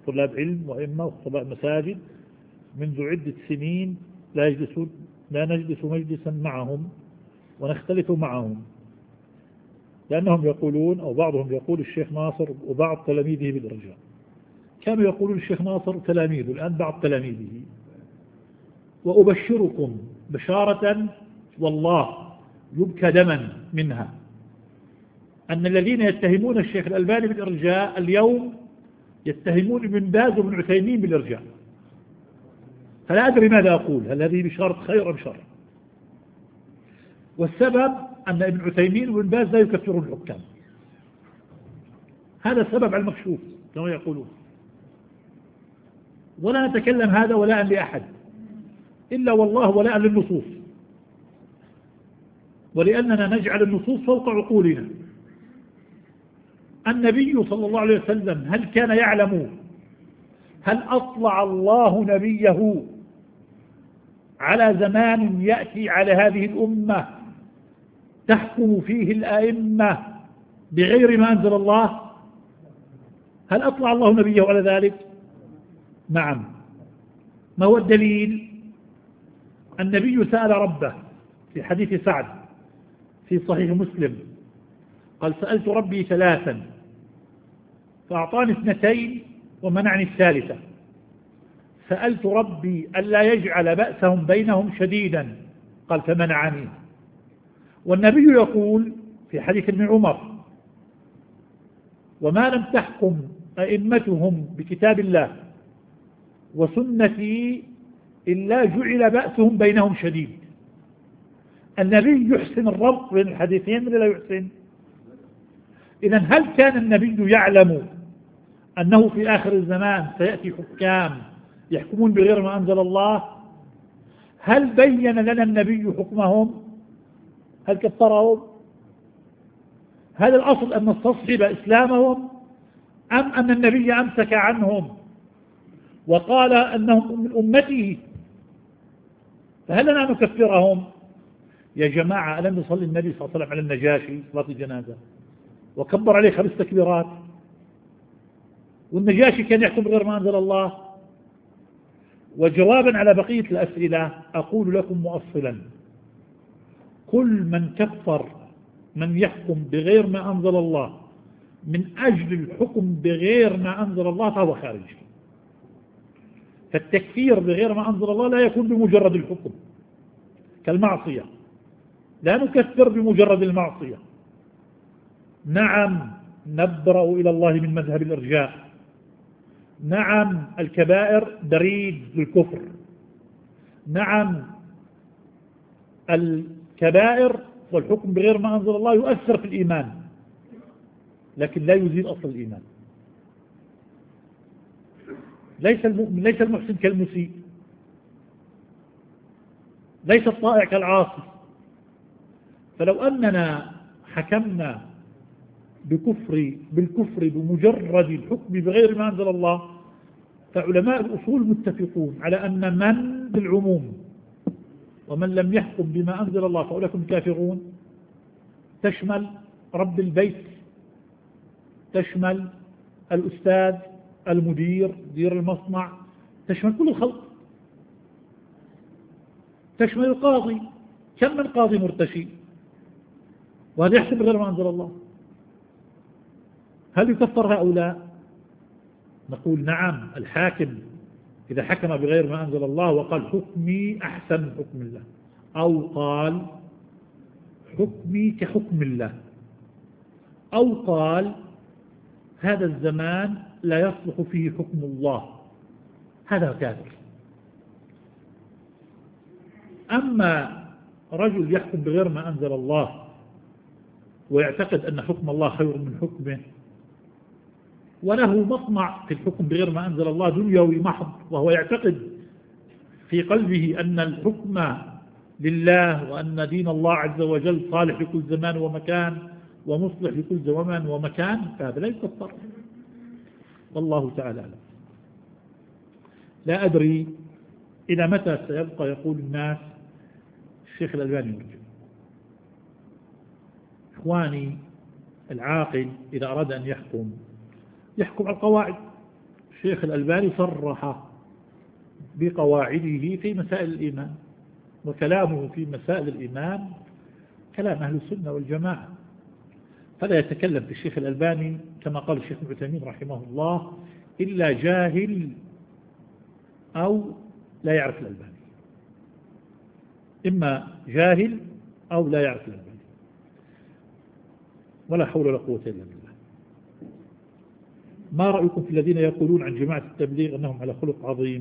طلاب علم وإمة وخطباء مساجد منذ عدة سنين لا نجلس مجلسا معهم ونختلف معهم، لأنهم يقولون أو بعضهم يقول الشيخ ناصر وبعض تلاميذه بالإرجاء. كانوا يقولون الشيخ ناصر تلاميذه، الآن بعض تلاميذه. وأبشركم بشارة والله يبكى دما منها أن الذين يتهمون الشيخ الألباني بالإرجاء اليوم يتهمون ابن باز وابن عثيمين بالإرجاء. فلا أدري ماذا أقول، هل هذه بشارة خير أم شر؟ والسبب أن ابن عثيمين وابن باز لا يكفرون الحكام، هذا السبب على المكشوف كما يقولون. ولا نتكلم هذا ولاء لأحد إلا والله ولاء للنصوص، ولأننا نجعل النصوص فوق عقولنا. النبي صلى الله عليه وسلم هل كان يعلم، هل أطلع الله نبيه على زمان يأتي على هذه الأمة تحكم فيه الآئمة بغير ما أنزل الله؟ هل أطلع الله نبيه على ذلك؟ نعم. ما هو الدليل؟ النبي سأل ربه في حديث سعد في صحيح مسلم، قال سألت ربي ثلاثا فأعطاني اثنتين ومنعني الثالثة. سألت ربي ألا يجعل بأسهم بينهم شديدا، قال فمنعني. والنبي يقول في حديث ابن عمر وما لم تحكم أئمتهم بكتاب الله وسنتي إلا جعل بأسهم بينهم شديد. النبي يحسن الربط بين الحديثين ولا لا يحسن؟ إذن هل كان النبي يعلم أنه في آخر الزمان سيأتي حكام يحكمون بغير ما أنزل الله؟ هل بين لنا النبي حكمهم؟ هل كفرهم؟ هل الأصل أن نستصحب إسلامهم أم أن النبي أمسك عنهم وقال أنهم من أمته؟ فهل لنا نكفرهم؟ يا جماعة ألم يصلي النبي صلى الله عليه وسلم على النجاشي صلاة الجنازة وكبر عليه 5 تكبيرات، والنجاشي كان يحكم بغير ما أنزل الله؟ وجوابا على بقية الأسئلة أقول لكم مؤصلا: كل من كفر من يحكم بغير ما أنزل الله من أجل الحكم بغير ما أنزل الله فهو خارج. فالتكفير بغير ما أنزل الله لا يكون بمجرد الحكم كالمعصية، لا نكفر بمجرد المعصية. نعم نبرأ إلى الله من مذهب الإرجاء، نعم الكبائر بريد للكفر، نعم الكبائر والحكم بغير ما أنزل الله يؤثر في الإيمان لكن لا يزيل أصل الإيمان. ليس المحسن كالمسيء، ليس الطائع كالعاصي. فلو أننا حكمنا بالكفر بمجرد الحكم بغير ما أنزل الله فعلماء الأصول متفقون على أن من بالعموم، ومن لم يحكم بما أنزل الله فأولئك كافرون، تشمل رب البيت، تشمل الأستاذ، المدير، مدير المصنع، تشمل كل الخلق، تشمل القاضي. كم من قاضي مرتشي وهذا يحكم بغير ما أنزل الله، هل يكفر هؤلاء؟ نقول نعم، الحاكم إذا حكم بغير ما أنزل الله وقال حكمي أحسن من حكم الله، أو قال حكمي كحكم الله، أو قال هذا الزمان لا يصلح فيه حكم الله، هذا كافر. أما رجل يحكم بغير ما أنزل الله ويعتقد أن حكم الله خير من حكمه وله مطمع في الحكم بغير ما أنزل الله دنيوي محض، وهو يعتقد في قلبه أن الحكم لله وأن دين الله عز وجل صالح لكل زمان ومكان ومصلح لكل زمان ومكان، فهذا لا يكفر. والله تعالى أعلم. لا أدري إلى متى سيبقى يقول الناس الشيخ الألباني مرجع. إخواني، العاقل إذا أراد أن يحكم على القواعد. الشيخ الألباني صرح بقواعده في مسائل الإيمان، وكلامه في مسائل الإيمان كلام أهل السنة والجماعة، فلا يتكلم في الشيخ الألباني كما قال الشيخ ابن عثيمين رحمه الله إلا جاهل أو لا يعرف الألباني، إما جاهل أو لا يعرف الألباني، ولا حول ولا قوة إلا بالله. ما رأيكم في الذين يقولون عن جماعة التبليغ أنهم على خلق عظيم؟